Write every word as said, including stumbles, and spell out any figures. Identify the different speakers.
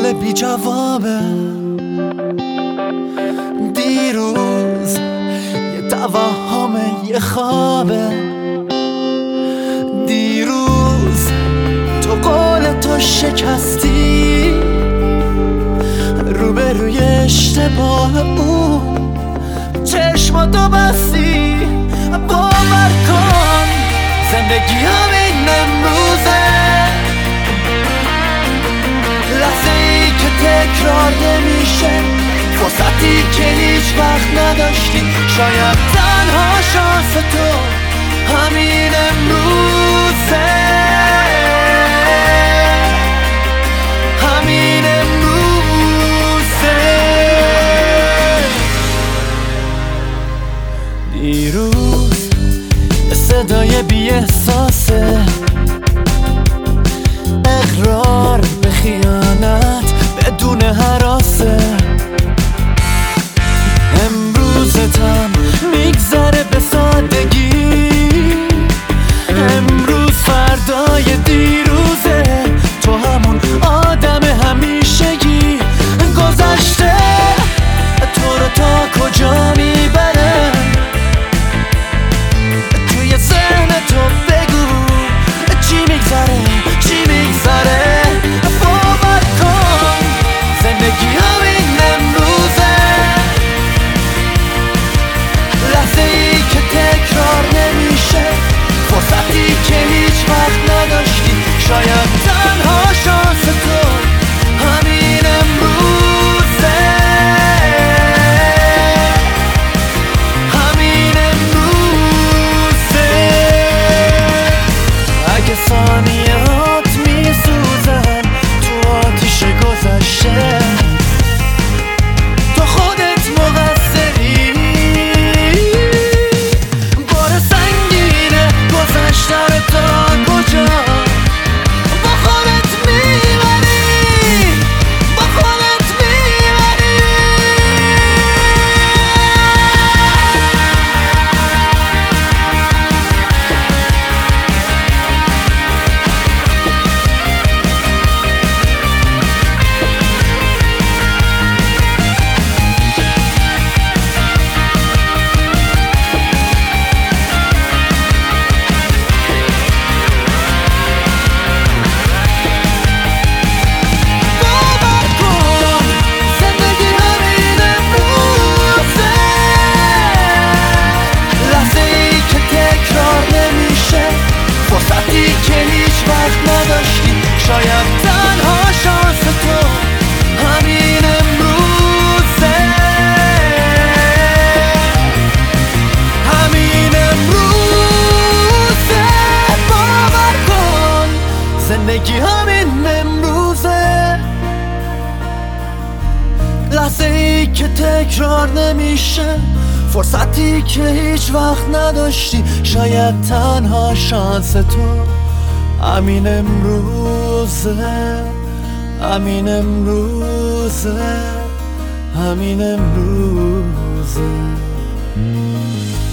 Speaker 1: سوال بی جوابه. دیروز یه توهمه، یه خوابه. دیروز تو قول تو شکستی، روبروی اشتباه اون چشماتو بستی. باور کن زندگی همین امروزه، لحظه ای که تکرار نمیشه، فرصتی که هیچ وقت نداشتی. شاید تنها شانس تو همین امروزه، همین امروزه. دیروز صدای بی احساسه، اقرار به خیانت بدون هراسه. امروزتم میگذره به سادگی، امروز فردای دیروزه. تو همون آدم همیشگی، گذشته تو رو تا کجا میبره؟ توی ذهن تو بگو چی میگذره، چی میگذره. باور کن زندگی همین امروزه، لحظه ای که تکرار نمیشه، فرصتی که هیچ وقت نداشتی. شاید تنها شانس تو همین امروزه، همین امروزه. اگه ثانیات میسوزن تو آتیش گذشته، تو خودت مقصری. بار سنگینه گذشته رو تا کجا با خودت میبری، با خودت میبری. فرصتی که هیچ وقت نداشتی. شاید تنها شانس تو همین امروزه، همین امروزه. باور کن زندگی همین امروزه، لحظه ای که تکرار نمیشه، فرصتی که هیچ وقت نداشتی. شاید تنها شانس تو همین امروزه، همین امروزه، همین امروزه.